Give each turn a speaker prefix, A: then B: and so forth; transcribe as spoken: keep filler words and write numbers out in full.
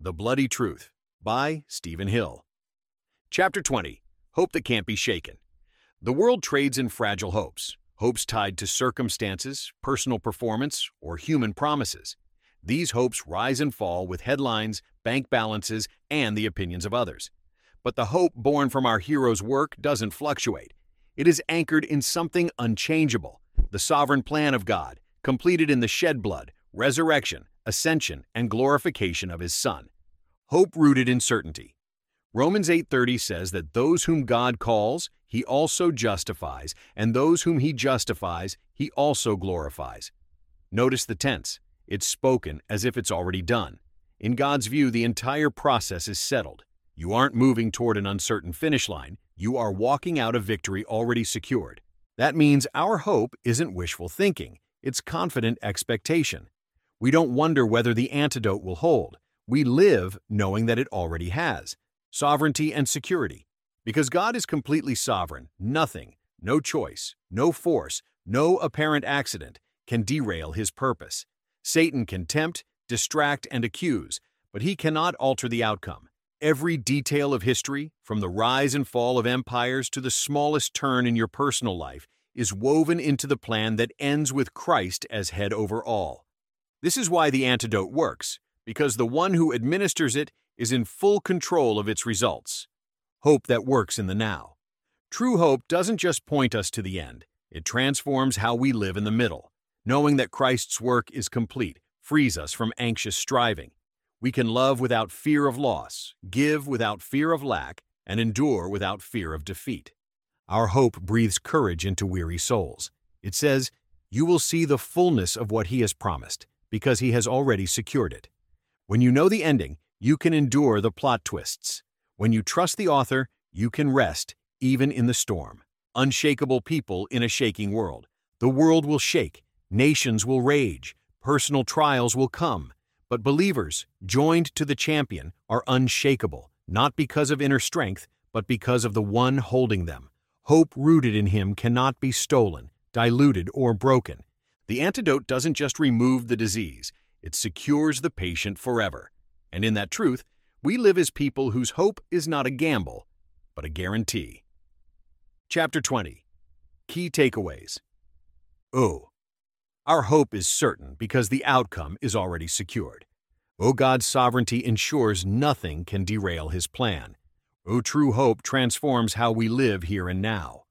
A: The Bloody Truth by Stephen Hill. Chapter twenty. Hope That Can't Be Shaken. The world trades in fragile hopes, hopes tied to circumstances, personal performance, or human promises. These hopes rise and fall with headlines, bank balances, and the opinions of others. But the hope born from our hero's work doesn't fluctuate. It is anchored in something unchangeable, the sovereign plan of God, completed in the shed blood, resurrection, ascension, and glorification of His Son. Hope rooted in certainty. Romans eight thirty says that those whom God calls, He also justifies, and those whom He justifies, He also glorifies. Notice the tense. It's spoken as if it's already done. In God's view, the entire process is settled. You aren't moving toward an uncertain finish line. You are walking out a victory already secured. That means our hope isn't wishful thinking. It's confident expectation. We don't wonder whether the antidote will hold. We live knowing that it already has. Sovereignty and security. Because God is completely sovereign, nothing, no choice, no force, no apparent accident can derail His purpose. Satan can tempt, distract, and accuse, but he cannot alter the outcome. Every detail of history, from the rise and fall of empires to the smallest turn in your personal life, is woven into the plan that ends with Christ as head over all. This is why the antidote works, because the one who administers it is in full control of its results. Hope that works in the now. True hope doesn't just point us to the end. It transforms how we live in the middle. Knowing that Christ's work is complete frees us from anxious striving. We can love without fear of loss, give without fear of lack, and endure without fear of defeat. Our hope breathes courage into weary souls. It says, "You will see the fullness of what He has promised, because He has already secured it." When you know the ending, you can endure the plot twists. When you trust the author, you can rest, even in the storm. Unshakable people in a shaking world. The world will shake, nations will rage, personal trials will come. But believers, joined to the champion, are unshakable, not because of inner strength, but because of the one holding them. Hope rooted in Him cannot be stolen, diluted, or broken. The antidote doesn't just remove the disease, it secures the patient forever. And in that truth, we live as people whose hope is not a gamble, but a guarantee. Chapter twenty. Key Takeaways. Oh. Our hope is certain because the outcome is already secured. Oh, God's sovereignty ensures nothing can derail His plan. Oh, true hope transforms how we live here and now.